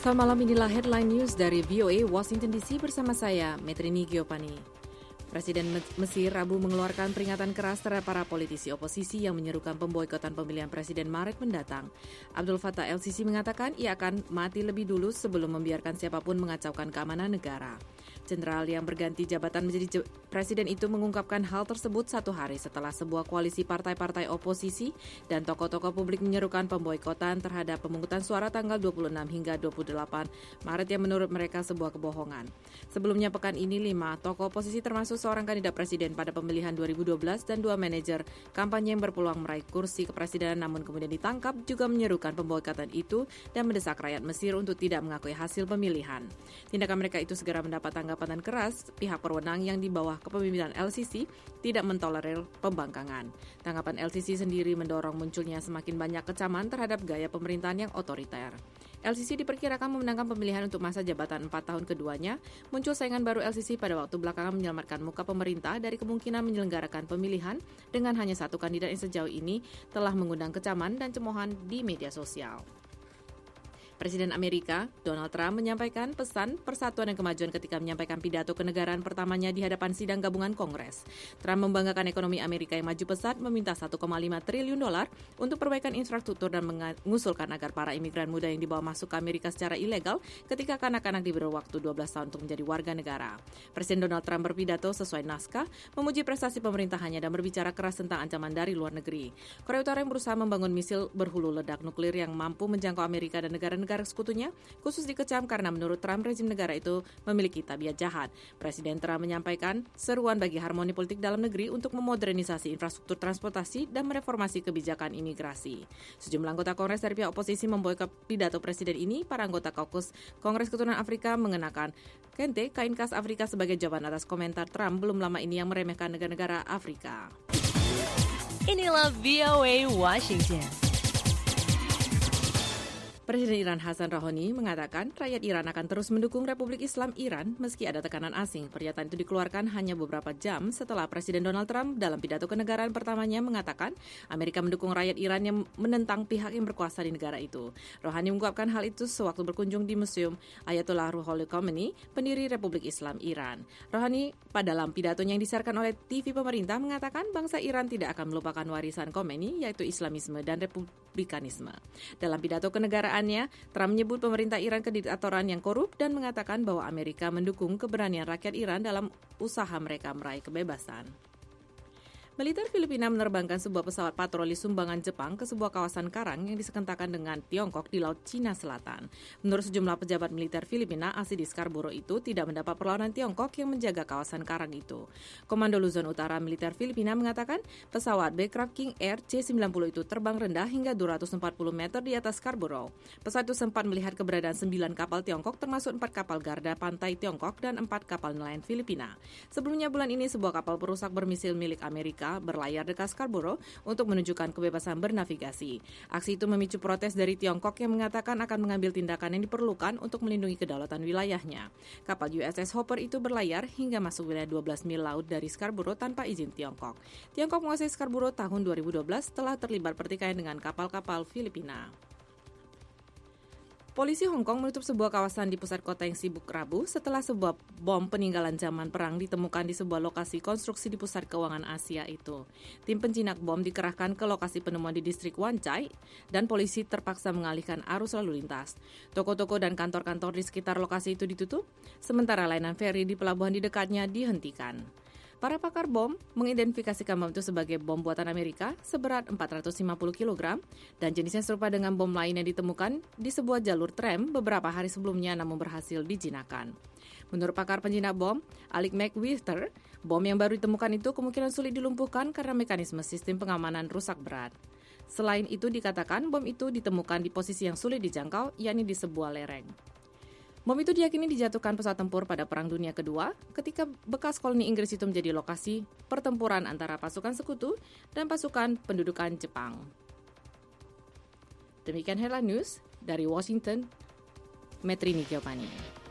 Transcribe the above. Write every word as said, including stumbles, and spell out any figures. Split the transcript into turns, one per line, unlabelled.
Selamat malam, inilah headline news dari V O A Washington D C bersama saya, Metrini Giopani. Presiden Mesir Rabu mengeluarkan peringatan keras terhadap para politisi oposisi yang menyerukan pemboikotan pemilihan presiden Maret mendatang. Abdul Fattah El Sisi mengatakan ia akan mati lebih dulu sebelum membiarkan siapapun mengacaukan keamanan negara. Jenderal yang berganti jabatan menjadi je- presiden itu mengungkapkan hal tersebut satu hari setelah sebuah koalisi partai-partai oposisi dan tokoh-tokoh publik menyerukan pemboikotan terhadap pemungutan suara tanggal dua puluh enam hingga dua puluh delapan Maret yang menurut mereka sebuah kebohongan. Sebelumnya pekan ini lima tokoh oposisi termasuk seorang kandidat presiden pada pemilihan dua ribu dua belas dan dua manajer kampanye yang berpeluang meraih kursi kepresidenan namun kemudian ditangkap juga menyerukan pemboikotan itu dan mendesak rakyat Mesir untuk tidak mengakui hasil pemilihan. Tindakan mereka itu segera mendapat tanggapan dan keras. Pihak berwenang yang di bawah kepemimpinan El Sisi tidak mentolerir pembangkangan. Tanggapan El Sisi sendiri mendorong munculnya semakin banyak kecaman terhadap gaya pemerintahan yang otoriter. El Sisi diperkirakan memenangkan pemilihan untuk masa jabatan empat tahun keduanya. Muncul saingan baru El Sisi pada waktu belakangan menyelamatkan muka pemerintah dari kemungkinan menyelenggarakan pemilihan dengan hanya satu kandidat yang sejauh ini telah mengundang kecaman dan cemoohan di media sosial. Presiden Amerika, Donald Trump, menyampaikan pesan persatuan dan kemajuan ketika menyampaikan pidato kenegaraan pertamanya di hadapan sidang gabungan Kongres. Trump membanggakan ekonomi Amerika yang maju pesat, meminta satu koma lima triliun dolar untuk perbaikan infrastruktur dan mengusulkan agar para imigran muda yang dibawa masuk ke Amerika secara ilegal ketika kanak-kanak diberi waktu dua belas tahun untuk menjadi warga negara. Presiden Donald Trump berpidato sesuai naskah, memuji prestasi pemerintahannya dan berbicara keras tentang ancaman dari luar negeri. Korea Utara yang berusaha membangun misil berhulu ledak nuklir yang mampu menjangkau Amerika dan negara negara sekutunya, khusus dikecam karena menurut Trump rezim negara itu memiliki tabiat jahat. Presiden Trump menyampaikan seruan bagi harmoni politik dalam negeri untuk memodernisasi infrastruktur transportasi dan mereformasi kebijakan imigrasi. Sejumlah anggota Kongres dari pihak oposisi memboikot pidato presiden ini. Para anggota kaukus Kongres Keturunan Afrika mengenakan kente, kain khas Afrika sebagai jawaban atas komentar Trump belum lama ini yang meremehkan negara-negara Afrika.
Inilah V O A Washington.
Presiden Iran Hassan Rouhani mengatakan rakyat Iran akan terus mendukung Republik Islam Iran meski ada tekanan asing. Pernyataan itu dikeluarkan hanya beberapa jam setelah Presiden Donald Trump dalam pidato kenegaraan pertamanya mengatakan Amerika mendukung rakyat Iran yang menentang pihak yang berkuasa di negara itu. Rouhani mengungkapkan hal itu sewaktu berkunjung di Museum Ayatollah Ruhollah Khomeini, pendiri Republik Islam Iran. Rouhani pada dalam pidatonya yang disiarkan oleh T V pemerintah mengatakan bangsa Iran tidak akan melupakan warisan Khomeini yaitu Islamisme dan Republikanisme. Dalam pidato kenegaraan Trump menyebut pemerintah Iran kediktatoran yang korup dan mengatakan bahwa Amerika mendukung keberanian rakyat Iran dalam usaha mereka meraih kebebasan. Militer Filipina menerbangkan sebuah pesawat patroli sumbangan Jepang ke sebuah kawasan karang yang disekentakan dengan Tiongkok di Laut Cina Selatan. Menurut sejumlah pejabat militer Filipina, aksi di Scarborough itu tidak mendapat perlawanan Tiongkok yang menjaga kawasan karang itu. Komando Luzon Utara militer Filipina mengatakan pesawat Beechcraft King Air C sembilan puluh itu terbang rendah hingga dua ratus empat puluh meter di atas Scarborough. Pesawat itu sempat melihat keberadaan sembilan kapal Tiongkok termasuk empat kapal garda pantai Tiongkok dan empat kapal nelayan Filipina. Sebelumnya bulan ini sebuah kapal perusak bermisil milik Amerika berlayar dekat Scarborough untuk menunjukkan kebebasan bernavigasi. Aksi itu memicu protes dari Tiongkok yang mengatakan akan mengambil tindakan yang diperlukan untuk melindungi kedaulatan wilayahnya. Kapal U S S Hopper itu berlayar hingga masuk wilayah dua belas mil laut dari Scarborough tanpa izin Tiongkok. Tiongkok menguasai Scarborough tahun dua ribu dua belas setelah terlibat pertikaian dengan kapal-kapal Filipina. Polisi Hong Kong menutup sebuah kawasan di pusat kota yang sibuk Rabu setelah sebuah bom peninggalan zaman perang ditemukan di sebuah lokasi konstruksi di pusat keuangan Asia itu. Tim penjinak bom dikerahkan ke lokasi penemuan di distrik Wan Chai dan polisi terpaksa mengalihkan arus lalu lintas. Toko-toko dan kantor-kantor di sekitar lokasi itu ditutup, sementara layanan feri di pelabuhan di dekatnya dihentikan. Para pakar bom mengidentifikasikan bom itu sebagai bom buatan Amerika seberat empat ratus lima puluh kilogram dan jenisnya serupa dengan bom lain yang ditemukan di sebuah jalur tram beberapa hari sebelumnya namun berhasil dijinakkan. Menurut pakar penjinak bom, Alec McWhirter, bom yang baru ditemukan itu kemungkinan sulit dilumpuhkan karena mekanisme sistem pengamanan rusak berat. Selain itu dikatakan bom itu ditemukan di posisi yang sulit dijangkau, yakni di sebuah lereng. Bom itu diyakini dijatuhkan pesawat tempur pada Perang Dunia Kedua ketika bekas koloni Inggris itu menjadi lokasi pertempuran antara pasukan sekutu dan pasukan pendudukan Jepang. Demikian headline news dari Washington, Metrini Giopani.